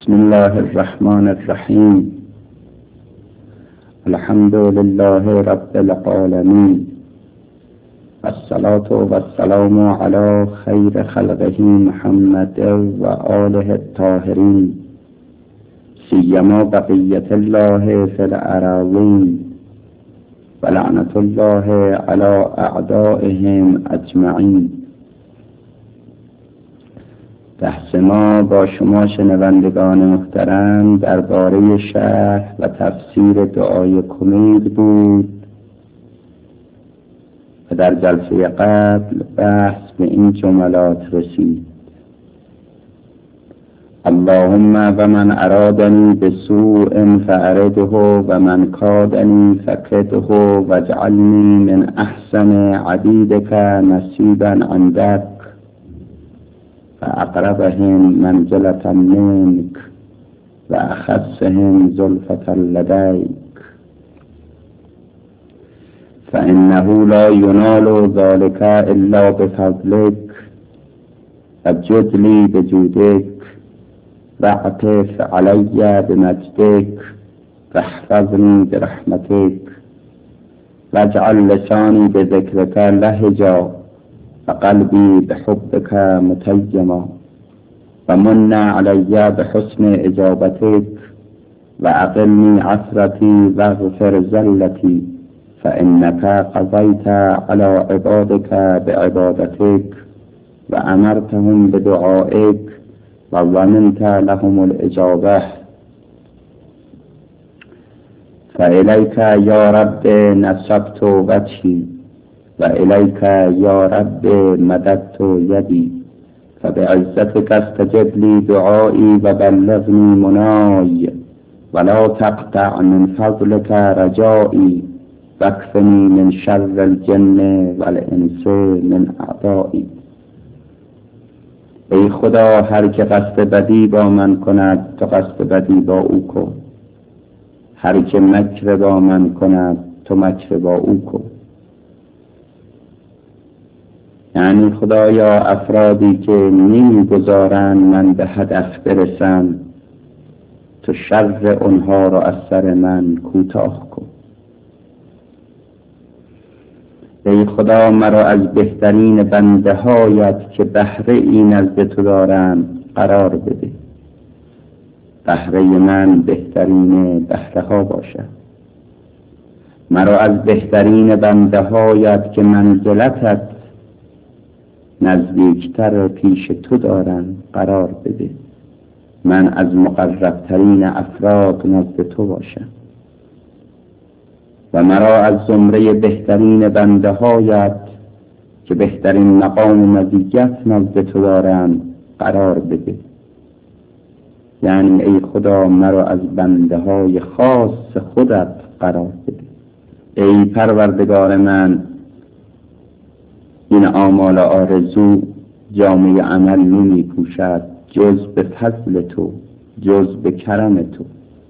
بسم الله الرحمن الرحیم. الحمد لله رب العالمین، والصلاة والسلام علی خیر خلقه محمد و آله الطاهرین، سیما بقیت الله فی الأراضین، و لعنت الله علی اعدائهم اجمعین. بحث ما با شما شنوندگان محترم درباره شرح و تفسیر دعای کمید بود و در جلسه قبل بحث به این جملات رسید: اللهم و من ارادنی بسوء فأرده و من کادنی فکده واجعلنی من احسن عبیدک نصیبا عندک فأقربهم منزلة منك وأخصهم زلفة لديك، فإنه لا ينال ذلك إلا بفضلك، فجد لي بجودك واعطف علي بمجدك واحفظني برحمتك، واجعل لساني بذكرك لهجا وقلبي بحبك متيما، ومن علي بحسن إجابتك وأقلني عثرتي واغفر زلتي، فإنك قضيت على عبادك بعبادتك وأمرتهم بدعائك وضمنت لهم الإجابة، فإليك يا رب نصبت وجهي وإليك يا رب مددت يدي، فبعزتك استجب لي دعائي وبلغني مناي، ولا تقطع من فضلك رجائي، واكفني من شر الجن والانس من اعدائي. ای خدا، هر که قصد بدی با من کند تو قصد بدی با او کن، هر که مکر با من کند تو مکر با او کن. یعنی خدایا افرادی که نمیگذارند من به هدف برسم تو شر اونها را از سر من کوتاه کن. ای خدا، مرا از بهترین بنده هایت که بهره ای نزد تو دارند قرار بده، بهره من بهترین بهره ها باشد. مرا از بهترین بنده هایت که منزلتت نزدیکتر پیش تو دارند قرار بده، من از مقربترین افراد نزد تو باشم. و مرا از زمره بهترین بنده هایت که بهترین مقام مزیت نزد تو دارند قرار بده. یعنی ای خدا، مرا از بنده های خاص خودت قرار بده. ای پروردگار من، این آمال آرزو جامعه عمل نمی پوشد جز به فضل تو، جز به کرم تو.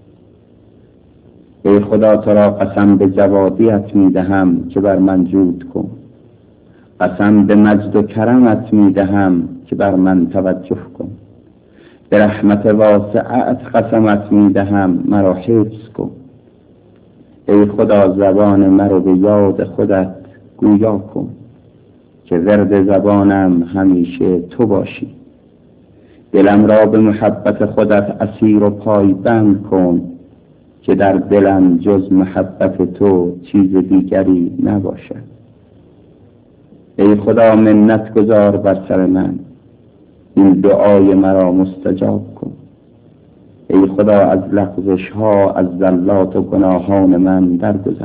ای خدا، تو را قسم به جوادیت می دهم که بر من جود کن، قسم به مجد و کرمت می دهم که بر من توجه کن، به رحمت واسعت قسمت می دهم مرا حفظ کن. ای خدا، زبان مرا به یاد خودت گویا کن که ورد زبانم همیشه تو باشی. دلم را به محبت خودت اسیر و پایبند کن که در دلم جز محبت تو چیز دیگری نباشد. ای خدا، منت گذار بر سر من، این دعای مرا مستجاب کن. ای خدا، از لغزش ها، از زلات و گناهان من درگذر.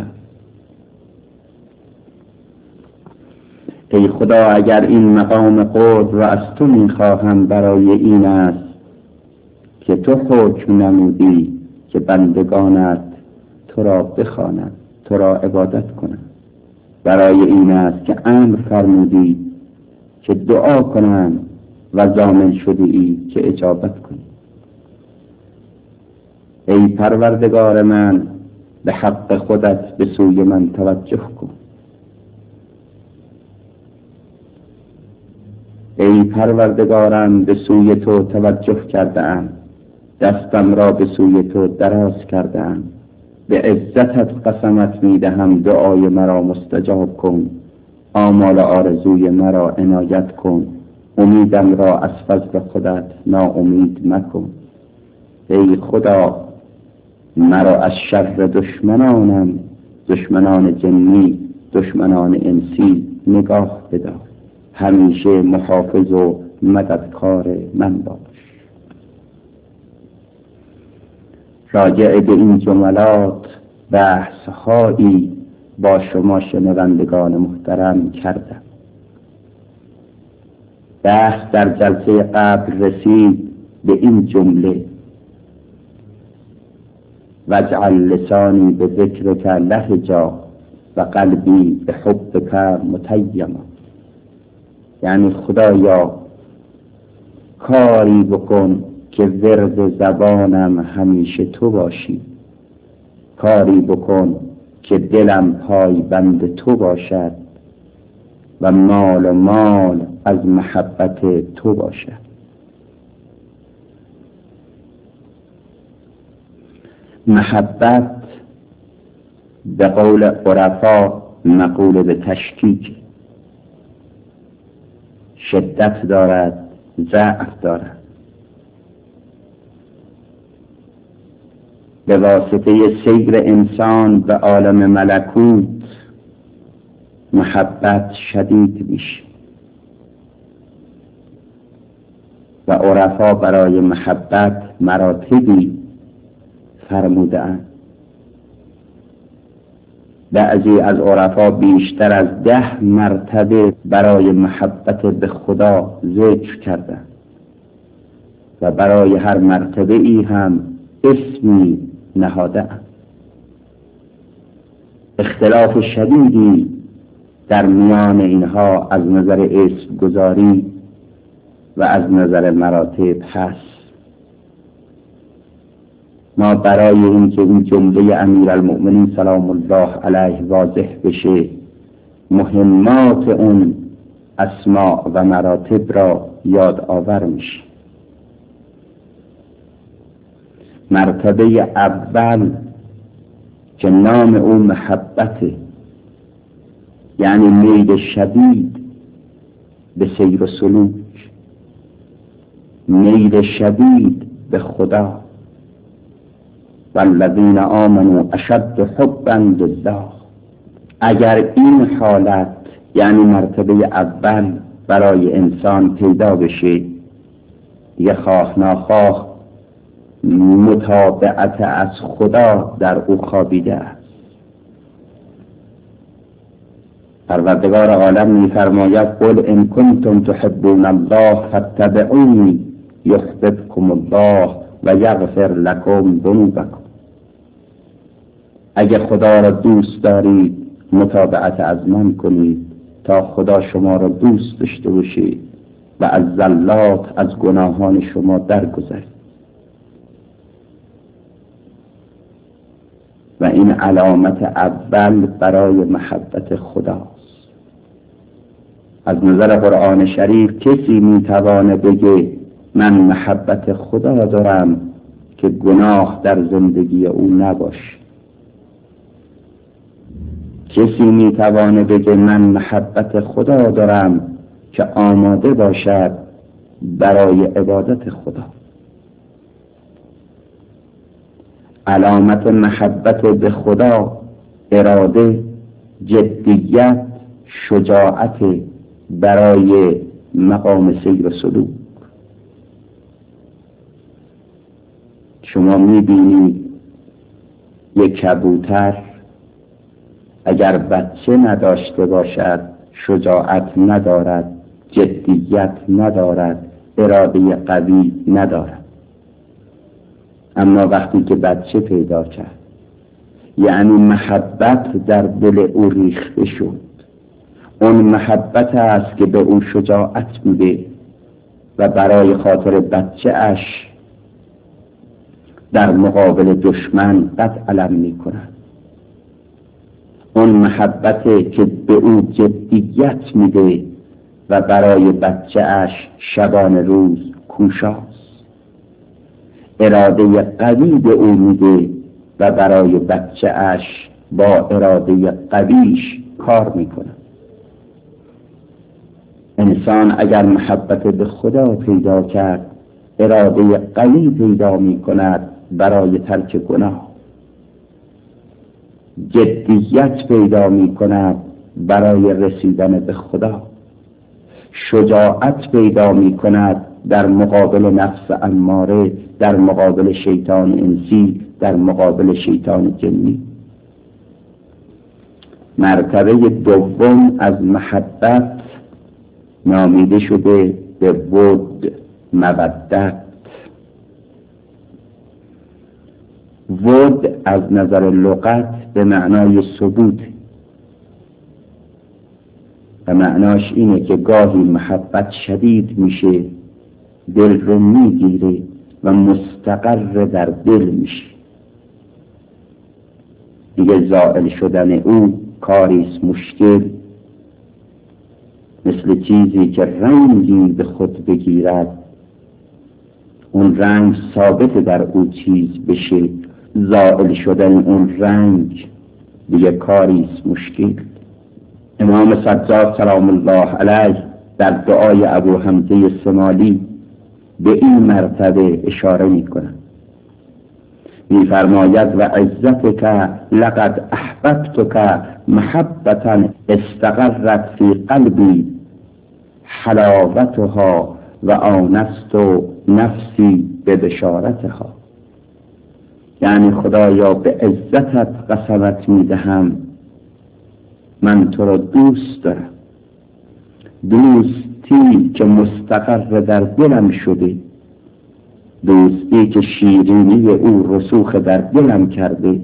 ای خدا، اگر این مقام قرب را از تو میخواهم برای این است که تو حکم نمودی که بندگانت تو را بخوانند، تو را عبادت کنند. برای این است که امر فرمودی که دعا کنند و ضامن شده ای که اجابت کنی. ای پروردگار من، به حق خودت به سوی من توجه کن. ای پروردگارم، به سوی تو توجه کرده ام، دستم را به سوی تو دراز کردم. به عزتت قسمت میدهم دعای مرا مستجاب کن. آمال آرزوی مرا عنایت کن. امیدم را از فضل خودت ناامید مکن. ای خدا مرا از شر دشمنانم، دشمنان جنی، دشمنان انسی نگاه بدار. همیشه محافظ و مددکار من باش. راجع به این جملات بحث‌هایی با شما شنوندگان محترم کردم. بحث در جلسه قبل رسید به این جمله: واجعل لسانی به ذکرک لهجا و قلبی به حبک متیما. یعنی خدایا کاری بکن که ورد زبانم همیشه تو باشی، کاری بکن که دلم پای بند تو باشد و مال از محبت تو باشد. محبت به قول عرفا مقوله به تشکیک، شدت دارد، ضعف دارد. به واسطه سیر انسان به عالم ملکوت محبت شدید میشه و عرفا برای محبت مراتبی فرموده‌اند. بعضی از عرفا بیشتر از 10 مرتبه برای محبت به خدا ذکر کردند و برای هر مرتبه ای هم اسمی نهاده‌اند. اختلاف شدیدی در میان اینها از نظر اسم گذاری و از نظر مراتب هست. ما برای اینکه این جمله امیرالمؤمنین سلام الله علیه واضح بشه، مهمات اون اسماء و مراتب را یاد آور میشه. مرتبه اول که نام او محبته، یعنی میل شدید به سیر و سلوک، میل شدید به خدا. والذین آمنوا اشد حبا لله. اگر این حالت یعنی مرتبه اول برای انسان پیدا بشه، دیگه خواه ناخواه متابعت از خدا در او خوابیده است. پروردگار عالم می‌فرماید قل ان کنتم تحبون الله فاتبعونی یحببکم الله و یغفر لکم ذنوبکم. اگه خدا را دوست دارید متابعت از من کنید تا خدا شما را دوست داشته باشید و از زلات از گناهان شما درگذرید. و این علامت اول برای محبت خداست. از نظر قرآن شریف کسی میتوانه بگه من محبت خدا دارم که گناه در زندگی او نباشه؟ کسی میتوانه بگه من محبت خدا دارم که آماده باشد برای عبادت خدا؟ علامت محبت به خدا اراده، جدیت، شجاعت برای مقام سیر و سلوک. شما میبینید یک کبوتر اگر بچه نداشته باشد شجاعت ندارد، جدیت ندارد، اراده قوی ندارد. اما وقتی که بچه پیدا کرد یعنی محبت در دل او ریخته شد، اون محبت است که به او شجاعت میده و برای خاطر بچه اش در مقابل دشمن قد علم میکند. اون محبت که به او جدیت میده و برای بچه اش شبان روز کوشاست. اراده قوی به او میده و برای بچه اش با اراده قویش کار میکنه. انسان اگر محبت به خدا پیدا کرد، اراده قوی پیدا میکند برای ترک گناه، جدیت پیدا میکند برای رسیدن به خدا، شجاعت پیدا میکند در مقابل نفس اماره، در مقابل شیطان انسی، در مقابل شیطان جنی. مرتبه دوم از محبت نامیده شده به ود، مودت. ود از نظر لغت به معنای ثبوت و معناش اینه که گاهی محبت شدید میشه، دل رو میگیره و مستقر در دل میشه. دیگه زائل شدن او کاریست مشکل، مثل چیزی که رنگی به خود بگیرد، اون رنگ ثابت در او چیز بشه، زائل شدن اون رنگ دیگه کاریست مشکل. امام سجاد سلام الله علیه در دعای ابو حمزه سمالی به این مرتبه اشاره میکنه، میفرماید و عزتک لقد احببتک محبتا استقرت فی قلبی حلاوتها و آنست نفسی به بشارتها. یعنی خدایا به عزتت قسمت میدهم، من تو را دوست دارم، دوستی که مستقر در دلم شده، دوستی که شیرینی او رسوخ در دلم کرده،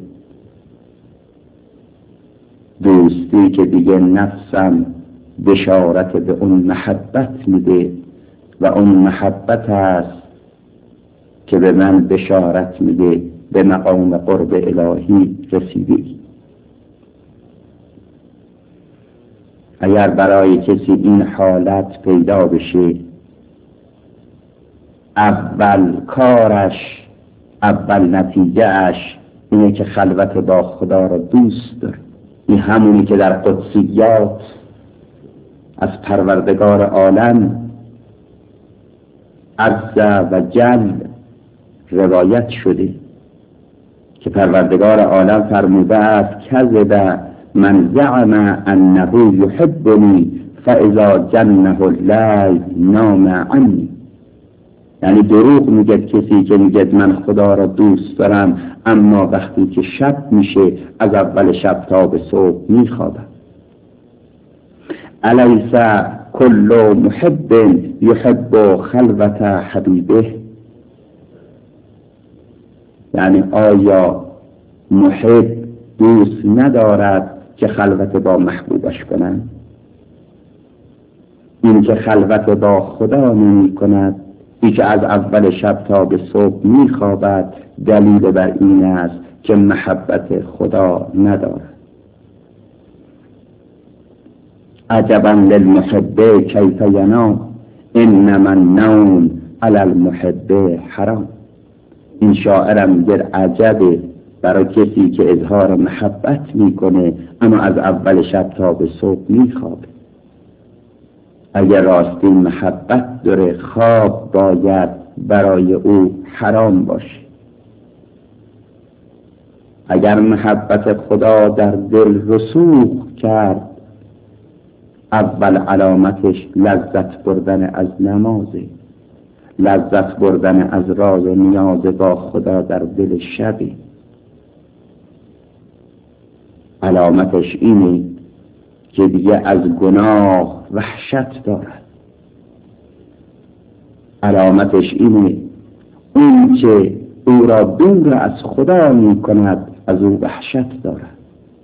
دوستی که دیگه نفسم بشارت به اون محبت میده و اون محبت است که به من بشارت میده به مقام قرب الهی رسیدی. اگر برای کسی این حالت پیدا بشه، اول کارش، اول نتیجهش اینه که خلوت با خدا را دوست داره. این همونی که در قدسیات از پروردگار عالم عز و جل روایت شده که پروردگار عالم فرموده است کذب من زعم انه یحبنی فاذا جنه اللیل نام عنی. یعنی دروغ میگه کسی که میگه من خدا را دوست دارم اما وقتی که شب میشه از اول شب تا به صبح میخوابم. الیس کل محب یحب خلوت حبیبه. یعنی آیا محب دوست ندارد که خلوت با محبوبش کنند؟ این که خلوت با خدا نمی کند، این که از اول شب تا به صبح می خوابد، دلیل بر این است که محبت خدا ندارد. عجبا للمحب کیف ینام انما النوم علی المحب حرام. این شاعرم میگه عجبه برای کسی که اظهار محبت میکنه اما از اول شب تا به صبح میخوابه. اگر راستی محبت داره، خواب باید برای او حرام باشه. اگر محبت خدا در دل رسوخ کرد، اول علامتش لذت بردن از نمازه، لذت بردن از راز و نیاز با خدا در دل شبه. علامتش اینه که دیگه از گناه وحشت دارد. علامتش اینه اون که او را دور از خدا می کند از او وحشت دارد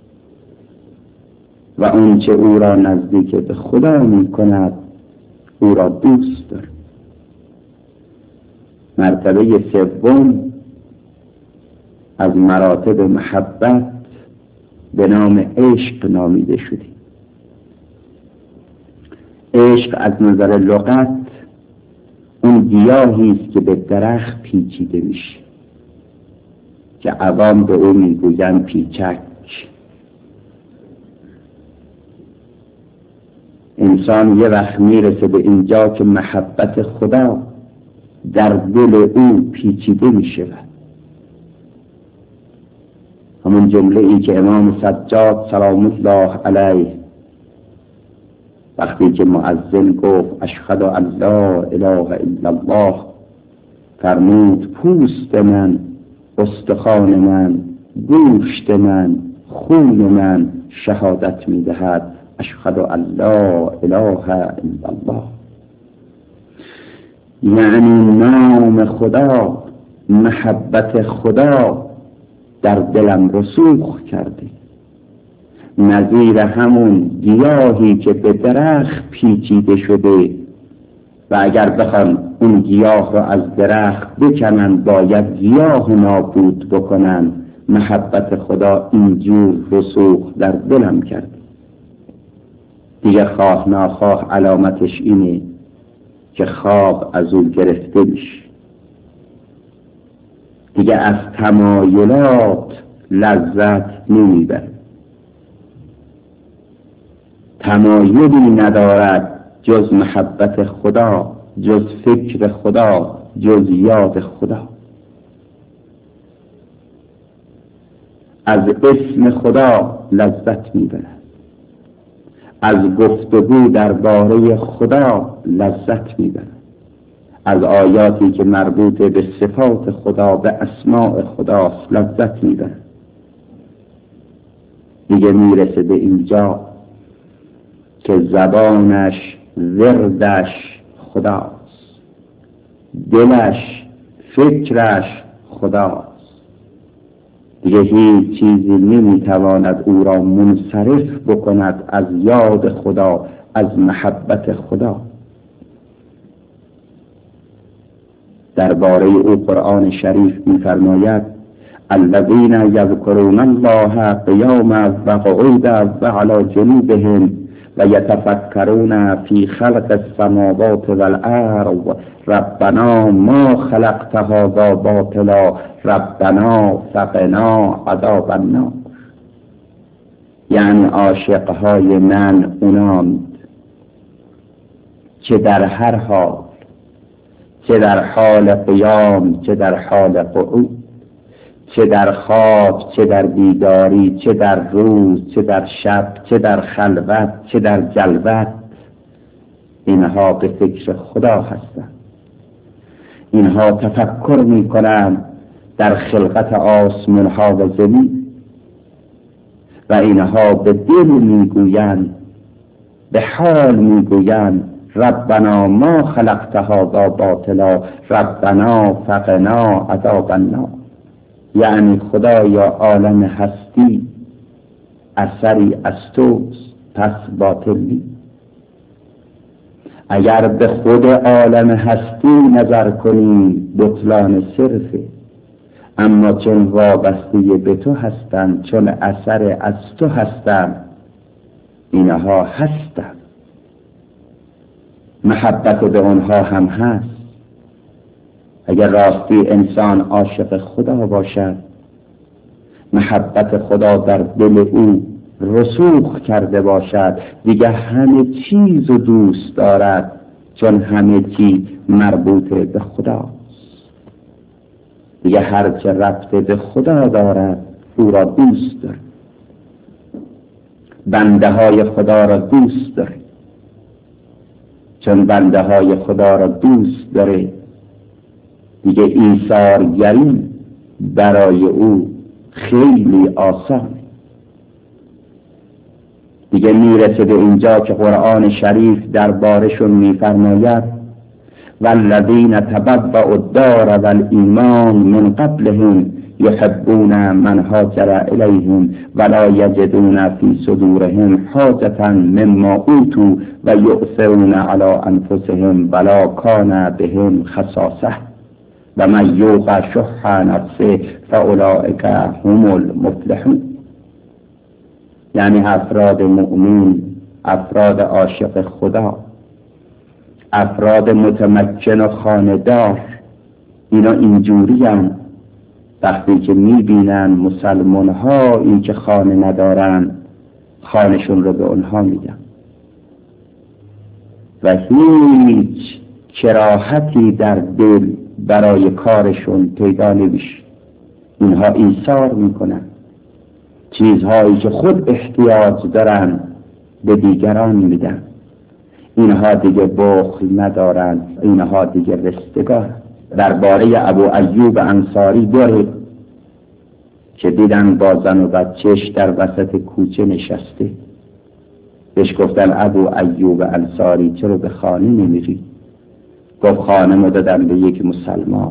و اون که او را نزدیک به خدا می کند او را دوست دارد. مرتبه سوم از مراتب محبت به نام عشق نامیده شده. عشق از نظر لغت اون گیاهی است که به درخت پیچیده میشه که عوام به او میگویند پیچک. انسان یه وقت میرسه به اینجا که محبت خدا در دل او پیچیده میشه. همون جمله ای که امام سجاد سلام الله علیه وقتی که مؤذن گفت اشهد ان لا اله الا الله، فرمود پوست من، استخوان من، گوشت من، خون من شهادت میدهد اشهد ان لا اله الا الله. یعنی نام خدا، محبت خدا در دلم رسوخ کرده، نظیر همون گیاهی که به درخت پیچیده شده و اگر بخوان اون گیاه رو از درخت بکنن باید گیاه نابود بکنن. محبت خدا اینجور رسوخ در دلم کرده. دیگه خواه ناخواه علامتش اینه که خواب از اون گرفته میشه. دیگه از تمایلات لذت نمیبره، تمایلی ندارد جز محبت خدا، جز فکر خدا، جز یاد خدا. از اسم خدا لذت میبرد، از گفتگو درباره خدا لذت میبرد، از آیاتی که مربوط به صفات خدا، به اسماء خداست لذت میبرد. دیگه میرسه به اینجا که زبانش وردش خداست، دلش فکرش خداست. دیگه هیچ چیزی نمیتواند او را منصرف بکند از یاد خدا، از محبت خدا. درباره او قرآن شریف می‌فرماید الذین یذکرون الله قیاما و قعودا و علی جنوبهم و یتفکرون فی خلق السماوات والارض ربنا ما خلقت هذا باطلا ربنا فقنا عذاب النار. یعنی عاشقهای من اوناند که در هر حال، چه در حال قیام، چه در حال قعود، چه در خواب، چه در بیداری، چه در روز، چه در شب، چه در خلوت، چه در جلوت، اینها به فکر خدا هستند. اینها تفکر می کنند در خلقت آسمان ها و زمین و اینها به دل می گویند، به حال می گویند ربنا ما خلقت هذا باطلا ربنا فقنا عذاب النار. یعنی خدایا عالم هستی اثری از توست، پس باطل نیست. اگر به خود عالم هستی نظر کنیم بطلان صرفه، اما چون وابسته به تو هستند، چون اثر از تو هستند، اینها هستند. محبت به آنها هم هست. اگر راستی انسان عاشق خدا باشد، محبت خدا در دل او رسوخ کرده باشد، دیگه همه چیز رو دوست دارد، چون همه چیز مربوط به خداست. دیگه هر چه ربط به خدا دارد او را دوست دارد. بنده های خدا را دوست دارد. چون بنده های خدا را دوست داره، دیگه ایثارگری برای او خیلی آسان. دیگه میرسه به اینجا که قرآن شریف دربارشون میفرماید والذین تبوأوا الدار والایمان من قبلهم یحبون من هاجر الیهم ولا یجدون فی صدورهم حاجة مما اوتوا و یؤثرون علی انفسهم ولا کان بهم خصاصة و من یوق شح نفسه فاولئک هم المفلحون. یعنی افراد مؤمن، افراد عاشق خدا افراد متمکن و خانه‌دار اینا اینجوری هم وقتی که میبینن مسلمان هایی که خانه ندارن خانهشون رو به اونها میدن و هیچ کراهتی در دل برای کارشون پیدا نمیشه. اینها ایثار میکنن چیزهایی که خود احتیاج دارن به دیگران میدن. اینها دیگه بخل ندارن، اینها دیگه رستگار. درباره ابو ایوب انصاری دوره که دیدن با زن و بچهش در وسط کوچه نشسته، بهش گفتن ابو ایوب انصاری چرا به خانه نمیری؟ گفت خانه ما دادم به یک مسلمان.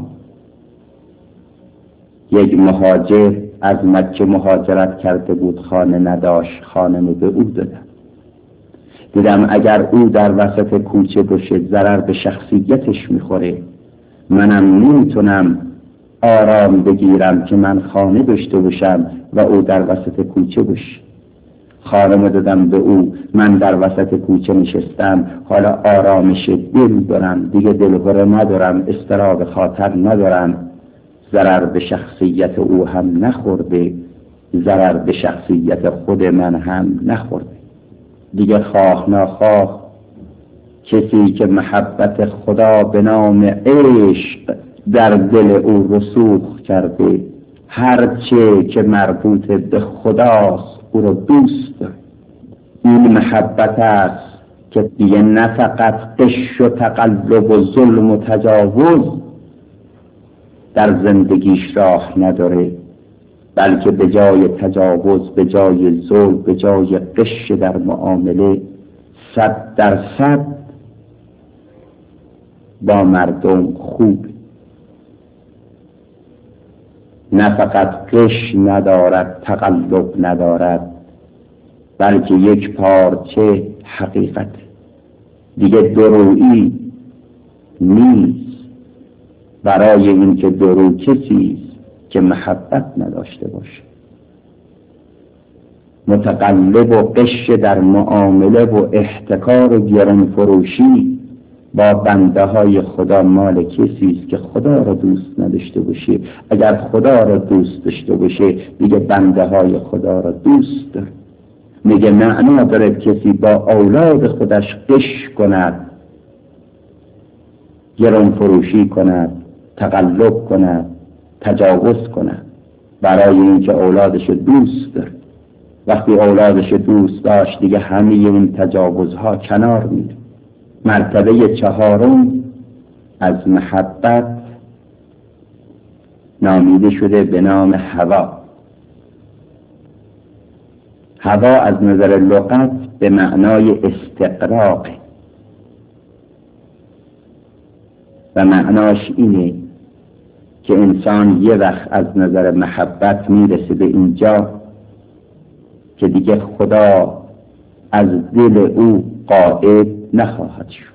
یک مهاجر از مکه مهاجرت کرده بود، خانه نداشت، خانه رو به او دادم. دیدم اگر او در وسط کوچه باشه ضرر به شخصیتش میخوره، منم نمیتونم آرام بگیرم که من خانه داشته باشم و او در وسط کوچه باشه. خانه دادم به او، من در وسط کوچه نشستم، حالا آرامش دل دارم، دیگه دلهره ندارم، اضطراب خاطر ندارم. ضرر به شخصیت او هم نخورده، ضرر به شخصیت خود من هم نخورده. دیگه خواه ناخواه کسی که محبت خدا به نام عشق در دل او رسوخ کرده، هرچه که مربوط به خداست او رو دوست داره. این محبت است که دیگه نه فقط قش و تقلب و ظلم و تجاوز در زندگیش راه نداره، بلکه به جای تجاوز، به جای ظلم، به جای قش در معامله 100% با مردم خوب. نه فقط قش ندارد، تقلب ندارد، بلکه یک پارچه حقیقت. دیگه درویی نیست. برای اینکه درو کسی که محبت نداشته باشه، متقلب و قش در معامله و احتکار و گران فروشی با بنده های خدا مال کسی است که خدا را دوست نداشته باشه. اگر خدا را دوست داشته باشه دیگه بنده های خدا را دوست داره. میگه معنا داره کسی با اولاد خودش قش کند، گران فروشی کند، تقلب کند، تجاوز کند، برای اینکه اولادش دوست داره. وقتی اولادش دوست داشت دیگه همه این تجاوزها کنار میره. مرتبه 4 از محبت نامیده شده به نام هوا. هوا از نظر لغت به معنای استقراق و معناش اینه که انسان یه وقت از نظر محبت میرسه به اینجا که دیگه خدا از دل او غائب نخواهد شد.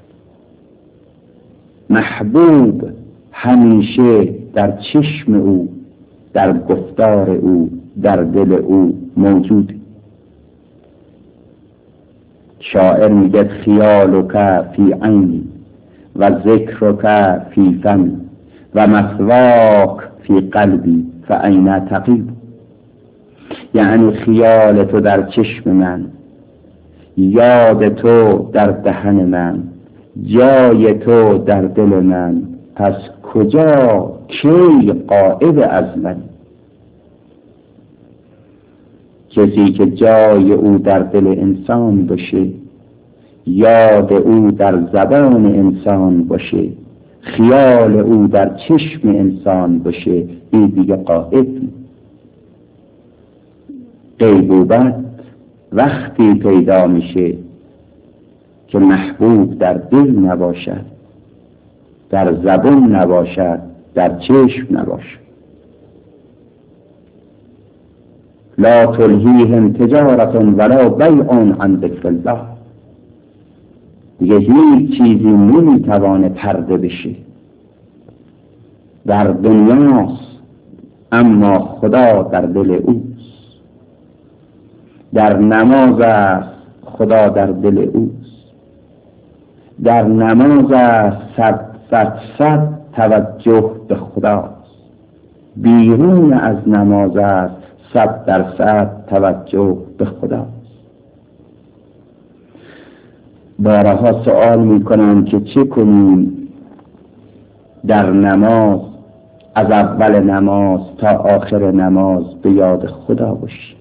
محبوب همیشه در چشم او، در گفتار او، در دل او موجود. شاعر میگه خیالک فی عینی و ذکرک فی فمی و مثواک فی قلبی فاین تقیب. یعنی خیال تو در چشم من، یاد تو در دهن من، جای تو در دل من، پس کجا کی غایب از من؟ کسی که جای او در دل انسان باشه، یاد او در زبان انسان باشه، خیال او در چشم انسان باشه، این دیگه غایب. غیبوبت وقتی پیدا میشه که محبوب در دل نباشد، در زبان نباشد، در چشم نباشد. لا تلهیهم تجارت ولا بیع عن ذکر الله. دیگه هیچ چیزی نمیتوانه پرده بشه. در دنیاست اما خدا در دل اوست. در نماز است خدا در دل اوست. در نماز است 100% توجه به خداست. بیرون از نماز است 100% توجه به خداست. بارها سوال میکنم که چه کنیم در نماز، از اول نماز تا آخر نماز به یاد خدا باشیم.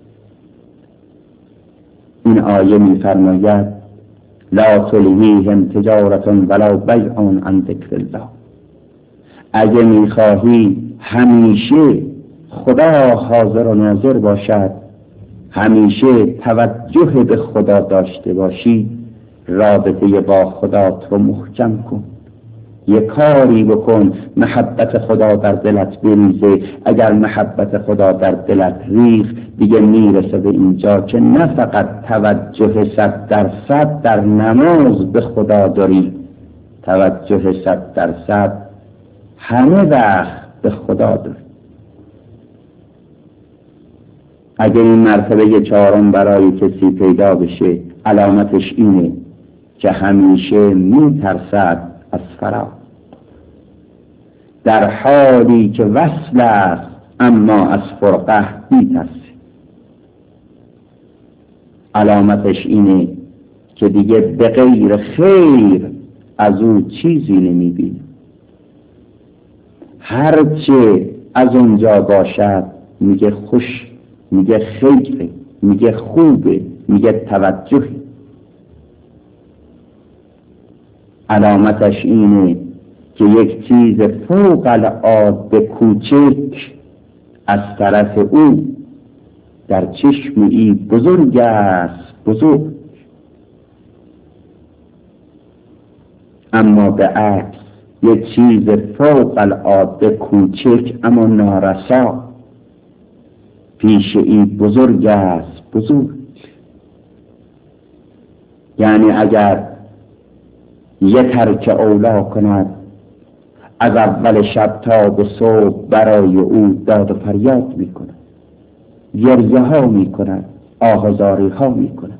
این آیه میفرماید لا تلهیهم تجارة ولا بیع عن ذکر الله. اگه میخواهی همیشه خدا حاضر و ناظر باشد، همیشه توجه به خدا داشته باشی، رابطه با خدا رو محکم کن. یه کاری بکن محبت خدا در دلت بریزه. اگر محبت خدا در دلت ریخ دیگه میرسه به اینجا که نه فقط توجه 100% در نماز به خدا داری، توجه 100% همه وقت به خدا داری. اگر این مرتبه 4 برای کسی پیدا بشه، علامتش اینه که همیشه میترسد از فراق، در حالی که وصل است اما از فرقه میترسه. علامتش اینه که دیگه به غیر خیر از او چیزی نمیبینه. هرچه از اونجا باشد میگه خوش، میگه خیره، میگه خوبه، میگه توجهی. علامتش اینه که یک چیز فوق العاده کوچک از طرف او در چشم ای بزرگ است، بزرگ. اما به عکس یک چیز فوق العاده کوچک اما نارسا پیش ای بزرگ است، بزرگ. یعنی اگر یه ترک اولا کند، از اول شب تا به صبح برای او داد و فریاد می کند، گریه ها می کند، آهزاری ها می کند.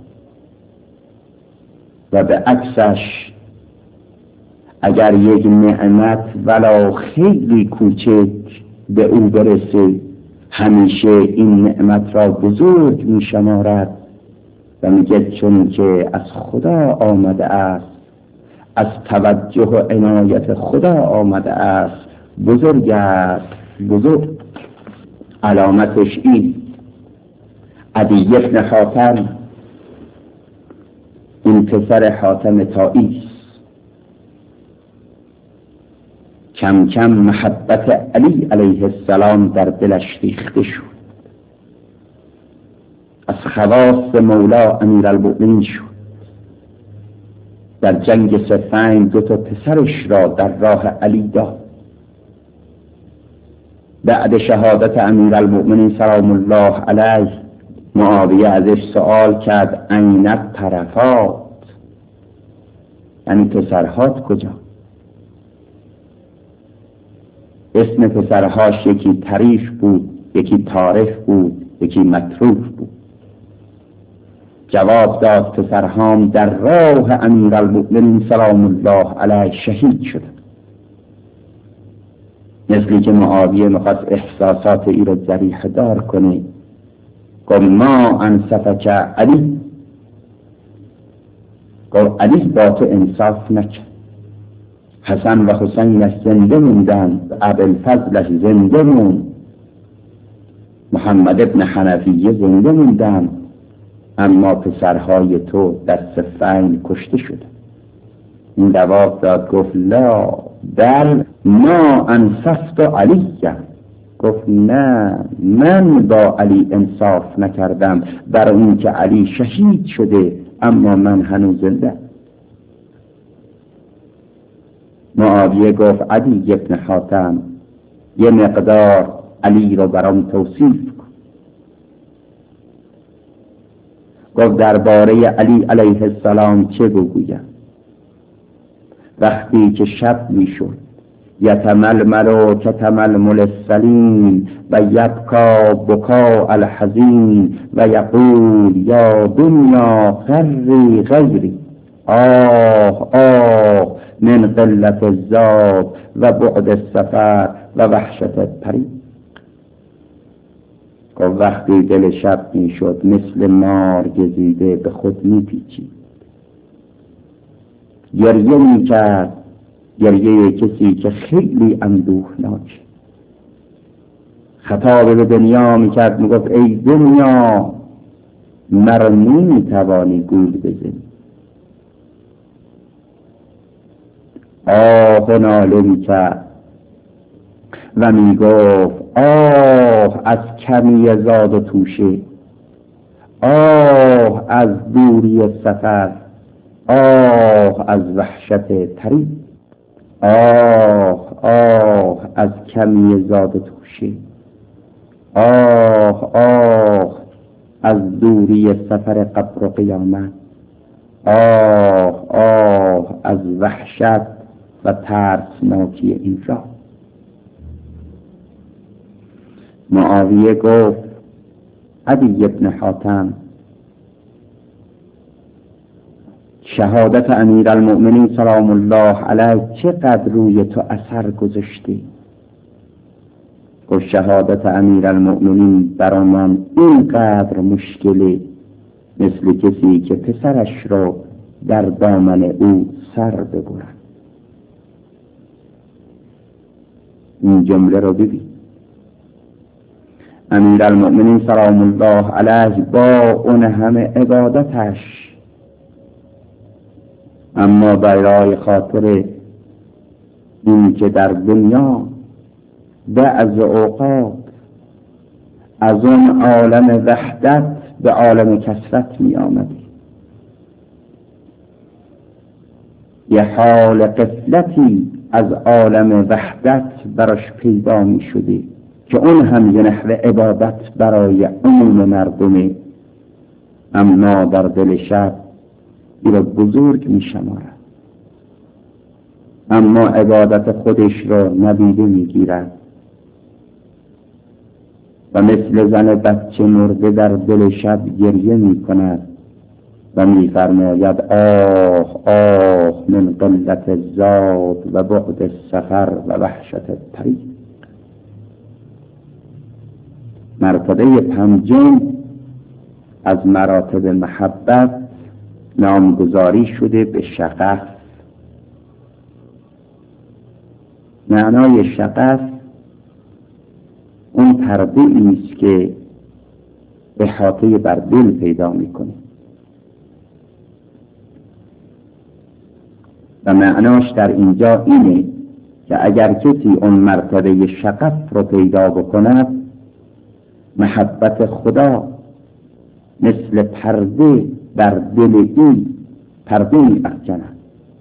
و به عکسش اگر یک نعمت ولو خیلی کوچک به او برسه، همیشه این نعمت را بزرگ می شمارد و میگه چون که از خدا آمده است، از توجه و عنایت خدا آمده است، بزرگ است، بزرگ. علامتش این. عدی بن حاتم، این پسر حاتم طایی است، کم کم محبت علی علیه السلام در دلش ریخته شد. از خواص مولا امیرالمؤمنین شد. در جنگ صفین 2 پسرش را در راه علی داد. بعد شهادت امیرالمؤمنین سلام الله علیه، معاویه ازش سوال کرد این الطرفات، یعنی پسرهات کجا؟ اسم پسرهاش یکی طریف بود، یکی طارف بود، یکی مطروف بود. جواب داد پسرهام در راه امیرالمؤمنین سلام الله علیه شهید شد. مثلی که معاویه میخواست احساسات ای رو جریح دار کنه، گفت ما انصفک علی، گفت علی با تو انصاف نکرد. حسن و حسینش زنده موندن، ابوالفضلش زنده موند، محمد ابن حنفیه زنده موندن، اما پسرهای تو در صفین کشته شد. این جواب داد، گفت لا بل ما انصفت علیه، گفت نه من با علی انصاف نکردم، برای اون که علی شهید شده اما من هنوز زنده. معاویه گفت عدی ابن حاتم یه مقدار علی رو برام توصیف کن. گفت درباره علی علیه السلام چه بگویم؟ وقتی که شب میشد یتململ کتململ السلیم و یبکا بکا الحزین و یقول یا دنیا غری غیری، آه آه من قلت الزاد و بعد السفر و وحشت طریق. وقتی دل شب می شد مثل مار گزیده به خود می پیچید. گریه می کرد، گریه کسی که خیلی اندوهناک. خطاب به دنیا می کرد، می گفت ای دنیا مرا نمی توانی گول بزنی. آه ناله می کرد و می گفت آه از کمی زاد و توشه، آه از دوری سفر، آه از وحشت طریق. آه آه از کمی زاد و توشه، آه آه از دوری سفر قبر و قیامت، آه آه از وحشت و ترسناکی این راه. معاویه گفت عدی ابن حاتم شهادت امیرالمؤمنین سلام الله علیه چقدر روی تو اثر گذاشته؟ گفت شهادت امیرالمؤمنین برای اینقدر مشکله مثل کسی که پسرش را در دامن او سر ببرد. این جمله را ببین. امیرالمؤمنین سلام الله علیه با اون همه عبادتش، اما برای خاطر این که در دنیا بعض اوقات از اون عالم وحدت به عالم کثرت می آمده، یه حال غفلتی از عالم وحدت براش پیدا می شده که اون هم یه نحو عبادت برای عموم مردمه، اما در دل شب این را بزرگ می شمارد، اما عبادت خودش را ندیده می گیرد و مثل زن بچه مرده در دل شب گریه می کند و می فرماید آه آه من قلت الزاد و بعد السفر و وحشت طریق. مرتبه پنجم از مراتب محبت نامگذاری شده به شغف. معنای شغف اون پرده ایست که احاطه بر دل پیدا میکنه و معناش در اینجا اینه که اگر کسی اون مرتبه شغف رو پیدا بکند، محبت خدا مثل پرده بر دل این پرده می‌افکند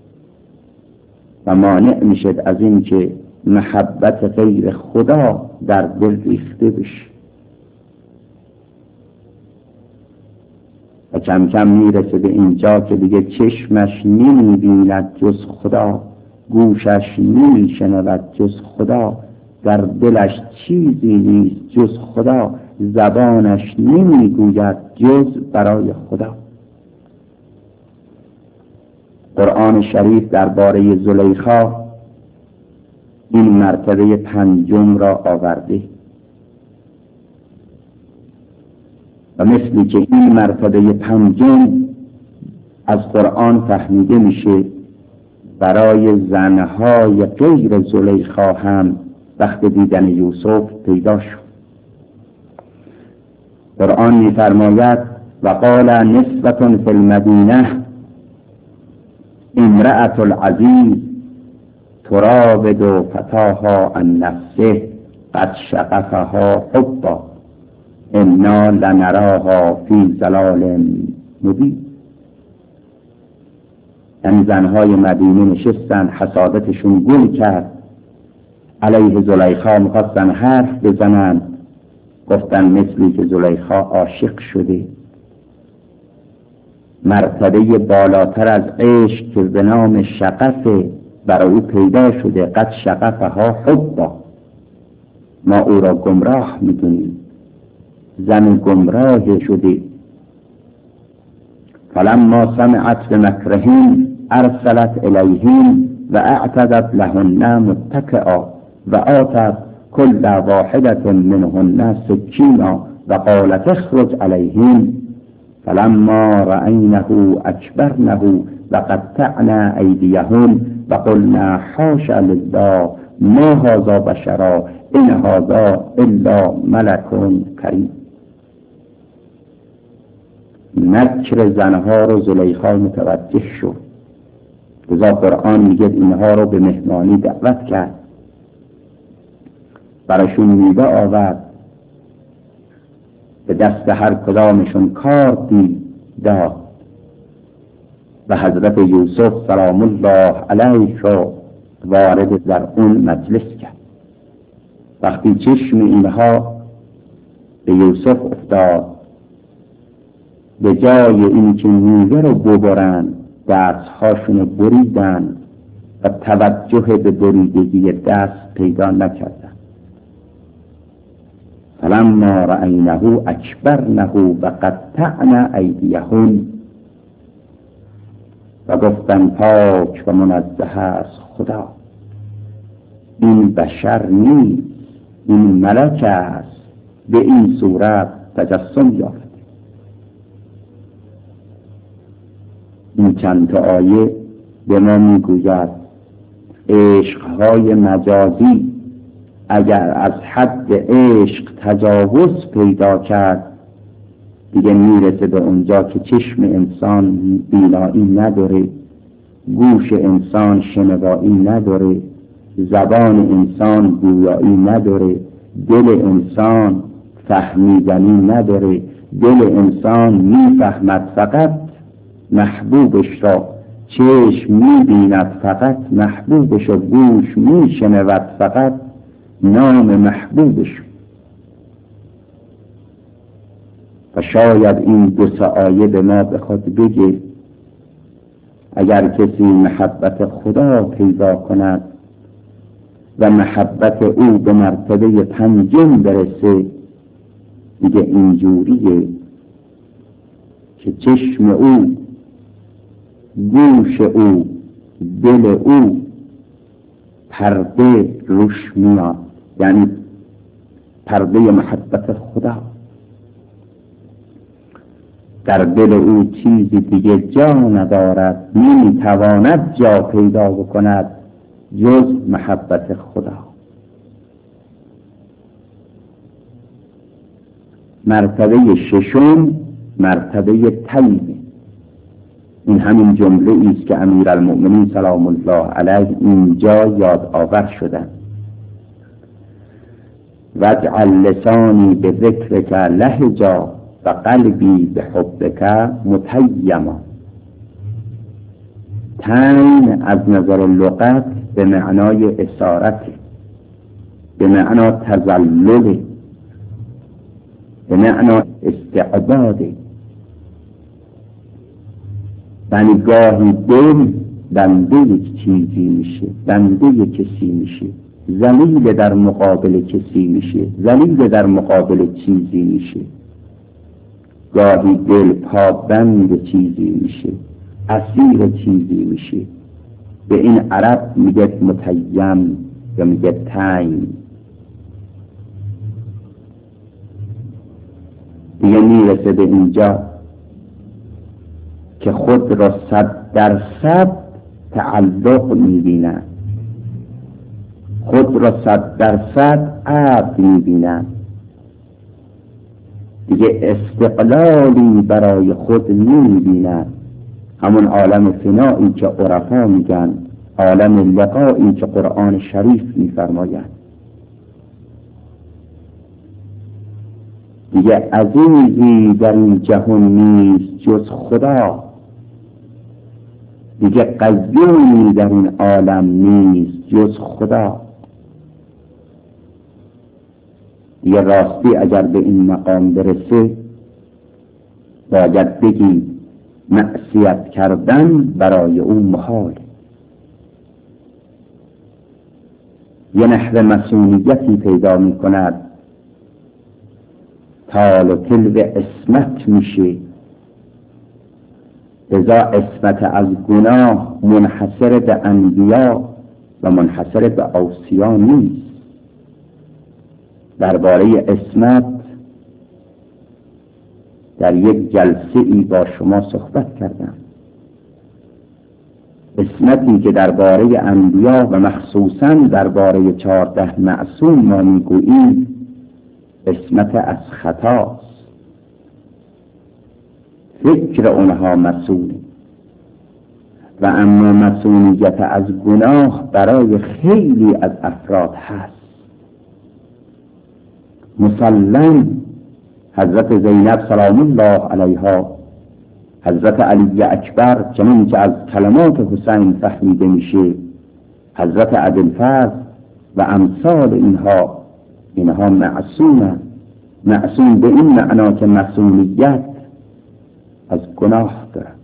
و مانع میشد از این که محبت غیر خدا در دل ریخته بشه و کم کم میرسه به اینجا که دیگه چشمش نمی‌بیند جز خدا، گوشش نمی‌شنود جز خدا، در دلش چیزی نیست جز خدا، زبانش نمیگوید جز برای خدا. قرآن شریف درباره زلیخا این مرتبه پنجم را آورده و مثلی که این مرتبه پنجم از قرآن فهمیده میشه، برای زنهای غیر زلیخا هم وقت دیدن یوسف پیدا شد. قرآن می‌فرماید و قال نسوة فی المدینه امرأة العزیز تراود فتاها عن نفسه قد شغفها حبا انا لنراها فی ضلال مبین. یعنی زنهای مدینه نشستن، حسادتشون گل کرد، علیه زلیخا می‌خواستن حرف بزنن، گفتن مثلی که زلیخا عاشق شده. مرتبه بالاتر از عشق که به نام شغف برای او پیدا شده، قد شغفها حبا، ما او را گمراه میدونیم، زن گمراه شده. فلما سمعت بمکرهن ارسلت الیهن و اعتدت لهن متکئا و آتت كل واحدة منهن سكينا وقالت اخرج عليهن فلما رأينه أكبرنه وقطعنا أيديهن وقلنا حاشا لله ما هذا بشرا إن هذا إلا ملك كريم. مکر زنها رو زلیخا متوجه شد. لذا قرآن میگه اینها رو به مهمانی دعوت کرد، براشون میوه آورد، به دست هر کدامشون کار داد و حضرت یوسف سلام الله علیه رو وارد در اون مجلس کرد. وقتی چشم اینها به یوسف افتاد، به جای اینکه میوه رو ببرن دستهاشون رو بریدن و توجه به بریدگی دست پیدا نکردن. فلما رأینه اکبرنه و قطعنا ایدیهن و گفتن پاک و منزه است خدا، این بشر نیست، این ملک است، به این صورت تجسم یافت. این چند تا آیه به ما میگوید عشقهای مجازی اگر از حد عشق تجاوز پیدا کرد دیگه میرسه به اونجا که چشم انسان بینایی نداره، گوش انسان شنوایی نداره، زبان انسان گویایی نداره، دل انسان فهمیدنی نداره. دل انسان میفهمد فقط محبوبش را، چشم میبیند فقط محبوبش و گوش میشنود فقط نام محبوبش. و شاید این دو سه آیه به ما بخواد بگه اگر کسی محبت خدا پیدا کند و محبت او به مرتبه پنجم برسه دیگه اینجوریه که چشم او، گوش او، دل او پرده روش میاد، یعنی پرده محبت خدا. در دل او چیزی دیگه جا ندارد، نمیتواند جا پیدا بکند جز محبت خدا. مرتبه ششم مرتبه طیبه. این همین جمله است که امیرالمؤمنین سلام الله علیه اینجا یاد آور شدن. واجعل لسانی به ذکرک لهجا و قلبی به حبک متیما. تین از نظر لغت به معنای اسارت، به معنا تذلل، به معنا استعباد. یعنی گاهی دل بنده یک چیزی میشه، بنده یک کسی میشه، ذلیل در مقابل کسی میشه، ذلیل در مقابل چیزی میشه. گاهی دل پابند چیزی میشه، اسیر چیزی میشه. به این عرب میگه متیم یا میگه تیم. دیگه میرسه به اینجا که خود را 100% تعلق میبینن، خود را 100% عبد میبینن. دیگه استقلالی برای خود نمیبینن. همون عالم فنایی که عرفا میگن، عالم لقایی که قرآن شریف میفرماید. دیگه عزیزی در این جهان نیست جز خدا، دیگه قیومی در این عالم نیست جز خدا. دیگه راستی اگر به این مقام برسه باید بگی معصیت کردن برای او محال. یه نحو مسئولیتی پیدا می کند، تال و تلو اسمت میشه، لذا عصمت از گناه منحصر به انبیا و منحصر به اوصیا نیست. درباره عصمت در یک جلسه ای با شما صحبت کردم. عصمتی که درباره انبیا و مخصوصاً درباره 14 معصوم ما میگوییم عصمت از خطاست. فکر اونها مسئول و اما مسئولیت از گناه برای خیلی از افراد هست. مسلم حضرت زینب سلام الله علیها، حضرت علی اکبر چنان که از کلمات حسین فهمیده میشه، حضرت ابوالفضل و امثال اینها معصومند. معصوم به این معنا که مسئولیت از گناه دارد.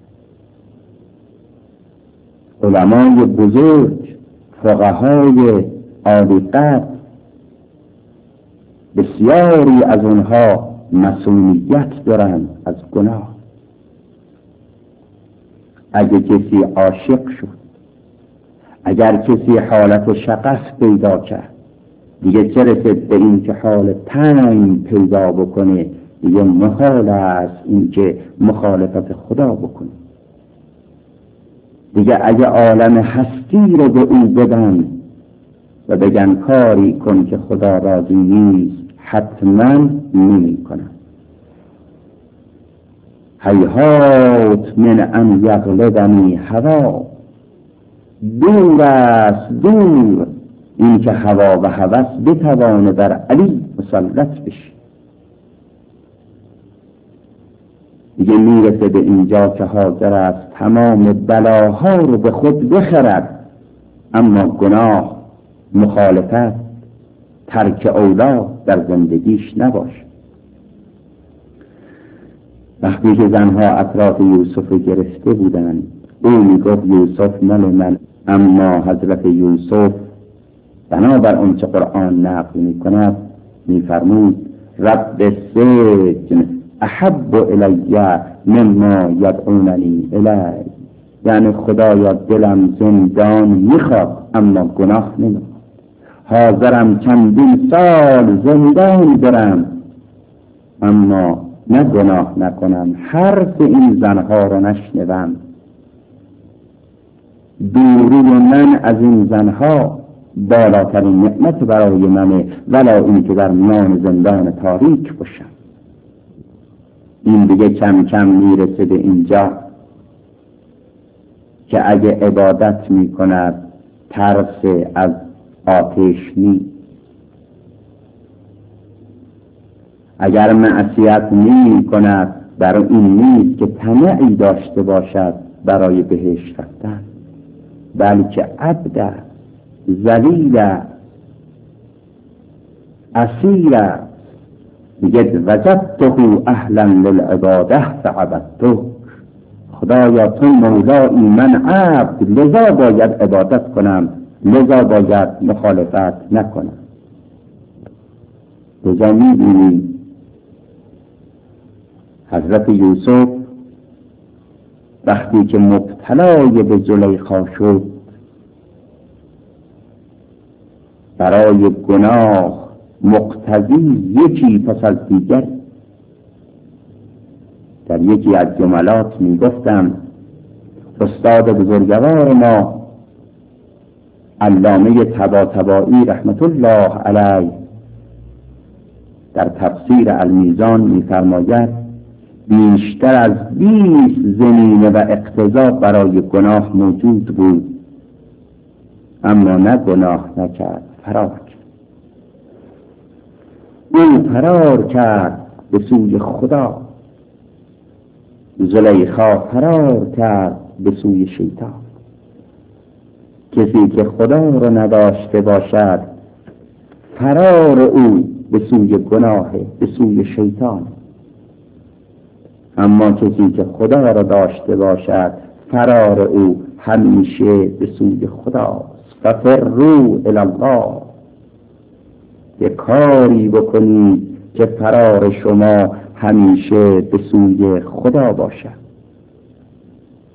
علمای بزرگ، فقهای عالی قدر، بسیاری از اونها مسئولیت دارند از گناه. اگر کسی عاشق شد، اگر کسی حالت شغف پیدا کرد، دیگه چه رسد به این که حال تنگ پیدا بکنه، دیگه محال است این که مخالفت خدا بکنه. دیگه اگه عالم هستی رو به او بدن و بگن کاری کن که خدا راضی نیست، حتما نمی کنن. هیهات من ان یغلبنی هوا، دور است دور این که هوا و هوس بتوانه بر علی مسلط بشه. دیگه میرسه به اینجا که حاضر است تمام بلاها رو به خود بخرد، اما گناه، مخالفت، ترک اولا در زندگیش نباشه. وقتی که زنها اطراف یوسف گرفته بودند، او میگفت یوسف مال من، اما حضرت یوسف بنابر اون چه قرآن نقل میکند میفرمود رب السجن احب الی مما یدعوننی الی، یعنی خدایا دلم زندان میخواد اما گناه نمیخواد. حاضرم چندین سال زندان برم اما نه گناه نکنم، حرف این زنها رو نشنوم. دوری من از این زنها بالاترین نعمت برای منه، ولا این که در میان زندان تاریک باشم. این دیگه کم کم میرسه به اینجا که اگه عبادت میکند ترس از آتش نیست، اگر معصیت نمی کند برای این نیست که طمعی داشته باشد برای بهشت رفتن، بلکه عبد ذلیل اسیر میگه وجدته اهلا للعباده فعبدته. خدایا تو مولایی، من عبد، لذا باید عبادت کنم، لذا باید مخالفت نکنم. لذا میبینی حضرت یوسف وقتی که مبتلای به زلیخا شد، برای گناه مقتضی یکی پس از دیگر. در یکی از جملات میگفتم استاد بزرگوار ما علامه طباطبایی رحمت الله علیه در تفسیر المیزان میفرماید بیشتر از 20 زمینه و اقتضا برای گناه موجود بود، اما نه گناه نکرد، فرار کرد. او فرار کرد به سوی خدا، زلیخا فرار کرد به سوی شیطان. کسی که خدا را نداشته باشد فرار او به سوی گناه، به سوی شیطان. اما کسی که خدا را داشته باشد فرار او همیشه به سوی خداست. ففروا الی الله، یک کاری بکنید که فرار شما همیشه به سوی خدا باشد.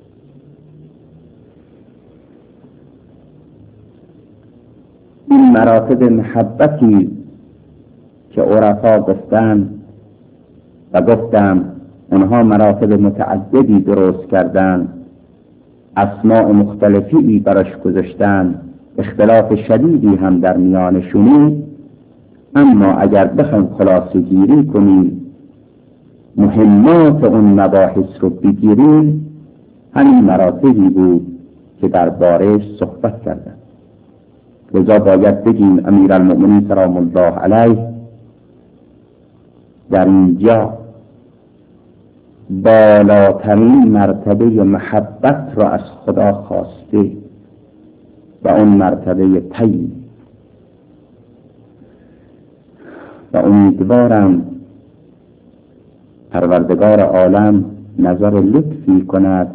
مراتب محبتی که عرفا گفتن و گفتم اونها مراتب متعددی درست کردن، اسماء مختلفی براش گذاشتن، اختلاف شدیدی هم در میانشونه. اما اگر بخوایم خلاصه گیری کنیم، مهمات اون مباحث رو بگیریم، همین مراتبی بود که در بارش صحبت کردن. لذا باید بگیم امیرالمؤمنین سلام الله علیه در اینجا بالاترین مرتبه محبت را از خدا خواسته و اون مرتبه طیب، و امیدوارم پروردگار عالم نظر لطفی کند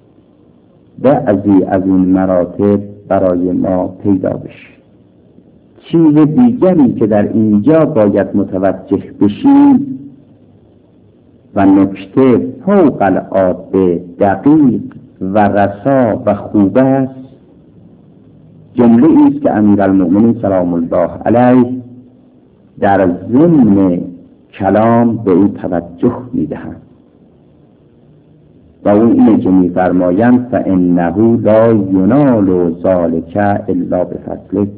بعضی از این مراتب برای ما پیدا بشه. چیز دیگری که در اینجا باید متوجه بشیم و نکته فوق العاده دقیق و رسا و خوب است، جمله است که امیرالمؤمنین سلام الله علیه در ضمن کلام به او توجه میدهند و اون اینه که میفرمایند فانه لا ینال ذلک الا بفضلک،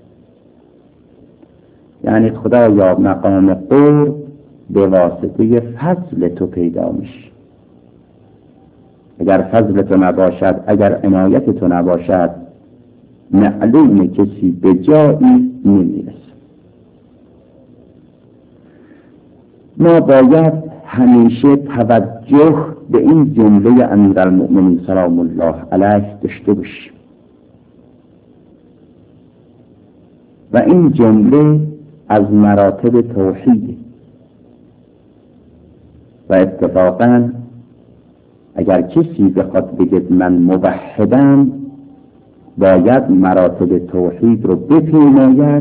یعنی خدایا مقام قرب به واسطه فضل تو پیدا میشه. اگر فضل تو نباشد، اگر عنایت تو نباشد، معلوم کسی به جایی نمیرسه. ما باید همیشه توجه به این جمله امیرالمؤمنین سلام الله علیه داشته باشیم و این جمله از مراتب توحید و اتفاقا اگر کسی بخواد بگه من موحدم، باید مراتب توحید رو بپیماید،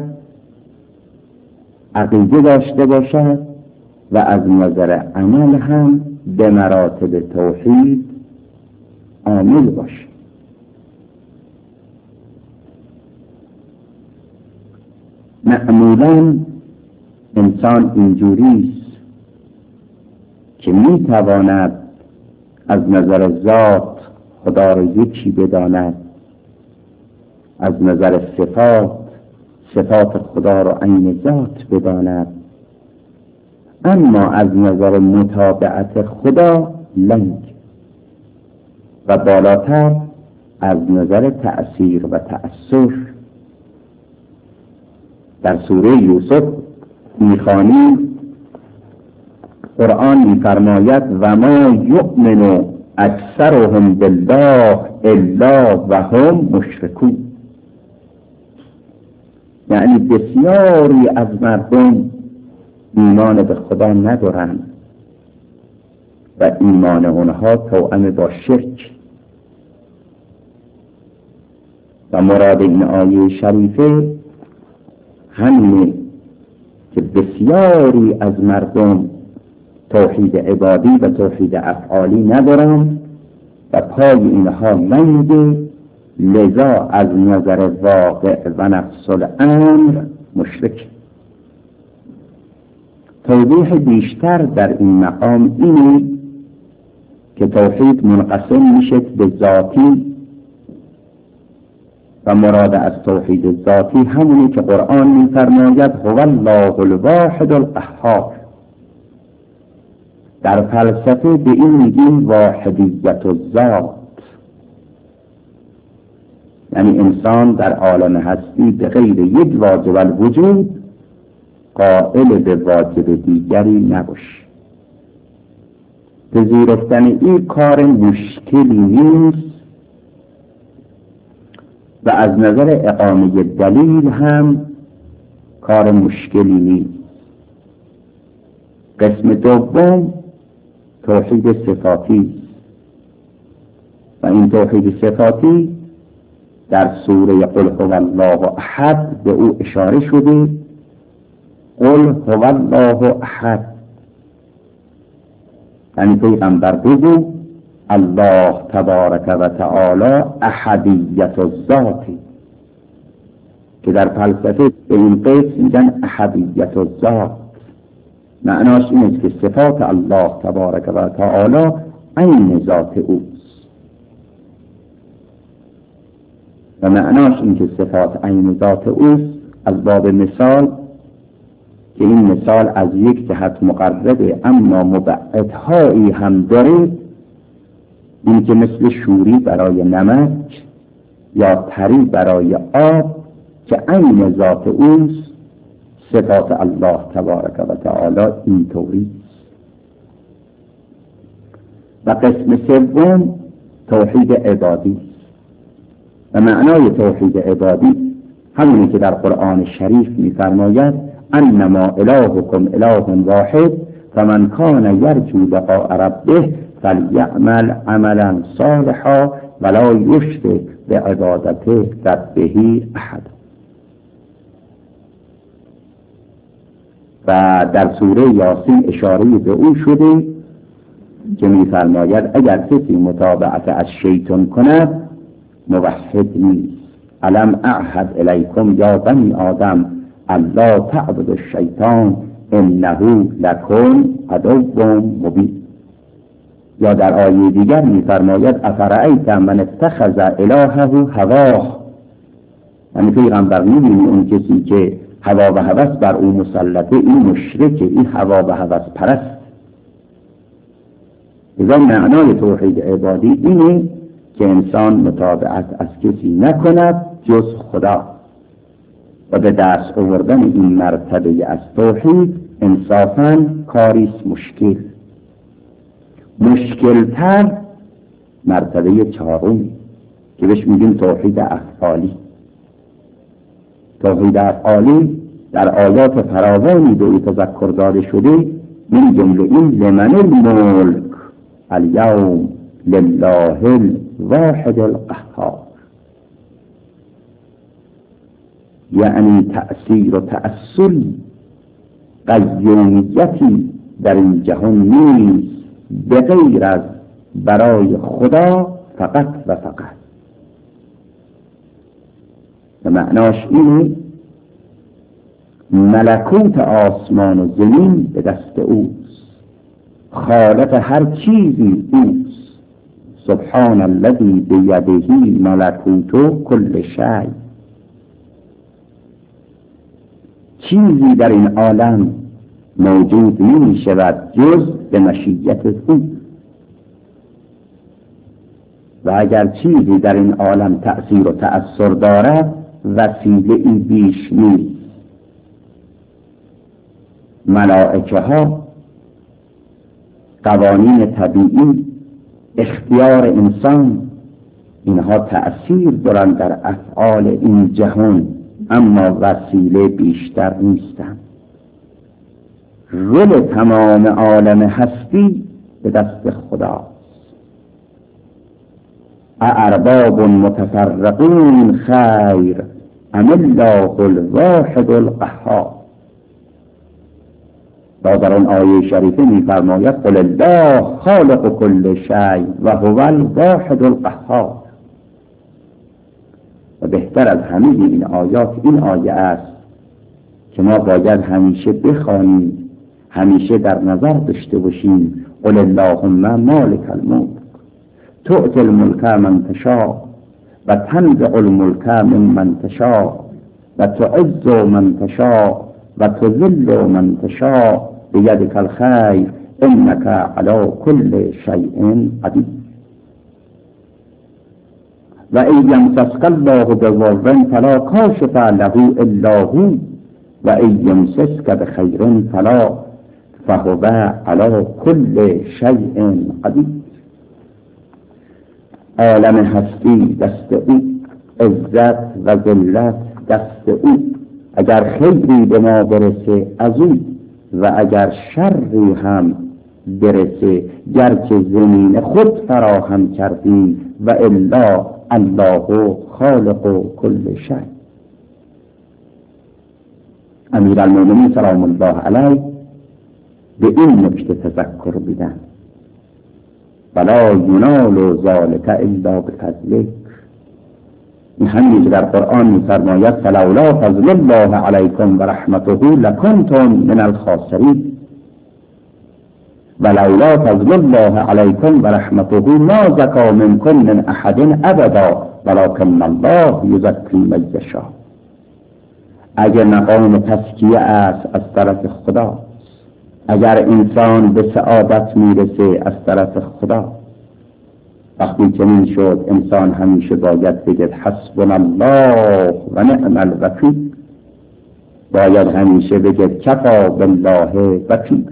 عقیده داشته باشد و از نظر عمل هم به مراتب توحید عامل باشد. معمولا انسان اینجوریست که میتواند از نظر ذات خدا را یکی بداند، از نظر صفات خدا را عین ذات بداند، اما از نظر متابعت خدا لنگ و بالاتر از نظر تأثیر و تأثر. در سوره یوسف میخوانیم قرآن میفرماید و ما یؤمن اکثرهم بالله الا و هم مشرکون، یعنی بسیاری از مردم ایمان به خدا ندارند و ایمان اونها توأم با شرک. و مراد این آیه شریفه همینه که بسیاری از مردم توحید عبادی و توحید افعالی ندارند و پای اینها لنگه، لذا از نظر واقع و نفس الامر مشرک. توضیح بیشتر در این مقام اینه که توحید منقسم میشه به ذاتی و مراد از توحید ذاتی همونی که قرآن میفرماید هو الله الواحد القهار. در فلسفه به این میگیم واحدیت الذات، یعنی انسان در عالم هستی به غیر یک واجب الوجود قائل به واجب دیگری نباشه. پذیرفتن این کار مشکلی نیست و از نظر اقامه دلیل هم کار مشکلی نیست. قسم دوم توحید صفاتی و این توحید صفاتی در سوره قل هو الله احد به او اشاره شده. قل هو الله احد یعنی پیغمبر بگو الله تبارک و تعالی احدیت الذات، که در فلسفه به این قسم میگن احدیت الذات. معناش این است که صفات الله تبارک و تعالی عین ذات اوست و معناش این که صفات عین ذات اوست از باب مثال که این مثال از یک جهت مقربه اما مبعدهایی هم داره، این که مثل شوری برای نمک یا تری برای آب که عین ذات اوست، صفات الله تبارک و تعالی این طوری. و قسم سوم توحید عبادی و معنای توحید عبادی همونی که در قرآن شریف می‌فرماید انما الهکم اله واحد فمن کان یرجو لقاء ربه فلیعمل عملا صالحا ولا یشرک بعبادت ربه احد. و در سوره یاسین اشاره به او شده که می‌فرماید اگر کسی متابعت از شیطان کند موحد نیست. الم اعهد الیکم یا بنی آدم الا تعبدوا الشیطان انه لکم عدو مبین. یا در آیه دیگر می‌فرماید افرأیت من اتخذ الهه هواه، یعنی پیغمبر می‌بینی اون کسی که هوا و هوس بر او مسلطه، این مشرکه، این هوا و هوس پرست. اذا معنای توحید عبادی اینه که انسان متابعت از کسی نکند جز خدا و به دست آوردن این مرتبه از توحید انصافاً کاریست مشکلتر مرتبه چهارمی که بهش میگیم توحید افعالی. توحید افعالی در آیات فراوانی به او تذکر داده شده، من جمله این لمن الملک الیوم لله الواحد القهار، یعنی تأثیر و تأثر قیومیتی در این جهان نیست به غیر از برای خدا فقط و فقط. و معناش اینه ملکوت آسمان و زمین به دست اوست، خالق هر چیزی اوست. سبحان الذی بیده ملکوت کل شیء. چیزی در این عالم موجود نمی شود جز به مشیت او، و اگر چیزی در این عالم تأثیر و تأثر دارد وسیله ای بیش نیست. ملائکه ها، قوانین طبیعی، اختیار انسان، اینها تأثیر دارند در افعال این جهان اما وسیله بیشتر نیستند. رول تمام عالم هستی به دست خداست. اارباب متفرقون خیر ام الله الواحد القهار. و در آن آیه شریفه می‌فرماید قل الله خالق کل شیء و هو الواحد القهار. و بهتر از همه این آیات این آیه است که ما باید همیشه بخوانیم، همیشه در نظر داشته باشیم قل اللهم مالک الملک تؤتی الملک من تشاء و تنزع الملک ممن تشاء و تعز من تشاء و تذل من تشاء بیدک الخیر انک علی کل شیء قدیر. و ان یمسسک الله بضر فلا کاشف له الا هو و ان یمسسک بخیر فهو علی کل شیء قدیر. عالم هستی دست او، عزت و ذلت دست او. اگر خیری به ما برسه از او و اگر شری هم برسه گرچه زمین خود فراهم کردی و الا الله خالق کل شیء. امیرالمومنین سلام الله علیه به این نکته تذکر بدن ولا ینال ذلک الا بفضلک. این همین که در قرآن می‌فرماید فلولا فضل الله علیکم و رحمته لکنتم من الخاسرین ولولا فضل الله علیکم و رحمته ما زکا منکم من احد ابدا ولکن الله یزکی من یشاء. اگر مقام تزکیه است از طرف خدا، اگر انسان به سعادت میرسه از طرف خدا. وقتی چنین شد انسان همیشه باید بگه حسبنا الله و نعم الوکیل، باید همیشه بگه کفا بالله وکیلا،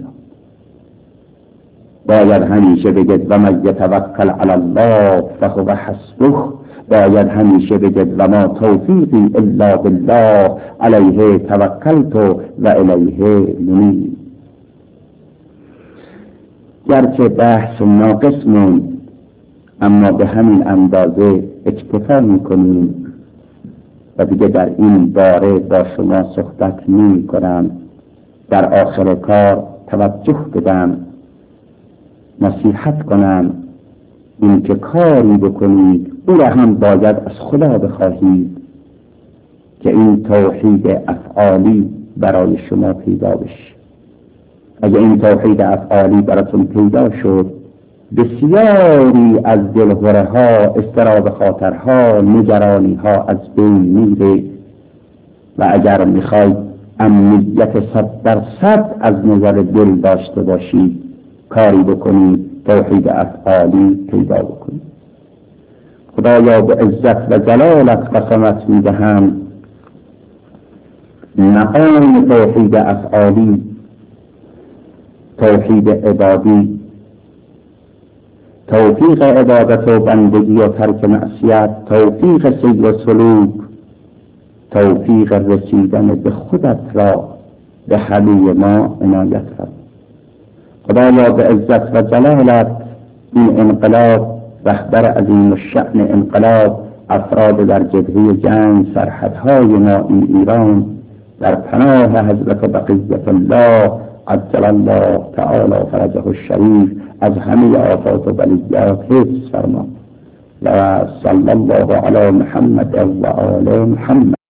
باید همیشه بگه و من یتوکل علی الله فهو حسبه، باید همیشه بگه و ما توفیقی الا بالله علیه توکلت و الیه منیب. گرچه بحث ناقص موند اما به همین اندازه اکتفا میکنیم و دیگه در این باره با شما صحبت نمی کنم. در آخر کار توجه بدم، نصیحت کنم، این که کاری بکنید او را هم باید از خدا بخواهید که این توحید افعالی برای شما پیدا بشه. اگه این توحید افعالی براتون پیدا شد، بسیاری از دلهره ها، اضطراب خاطرها، نگرانی ها از بین میره و اگر میخواید امنیت 100% از نظر دل داشته باشید، کاری بکنید توحید افعالی پیدا بکنید. خدایا به عزت و جلالت قسمت میدهم مقام توحید افعالی، توحید عبادی، توفیق عبادت و بندگی و ترک معصیت، توفیق سیر و سلوک، توفیق رسیدن به خودت را به حلوی ما عنایت فرما. خدایا به عزت و جلالت این انقلاب، رهبر عظیم الشأن انقلاب، افراد در جبهه جنگ، سرحدهای ما این ایران، در پناه حضرت بقیت الله عجل الله تعالی فرجه الشریف از همه آفات و بلیات حفظ فرما و صلی الله علی محمد و آل محمد.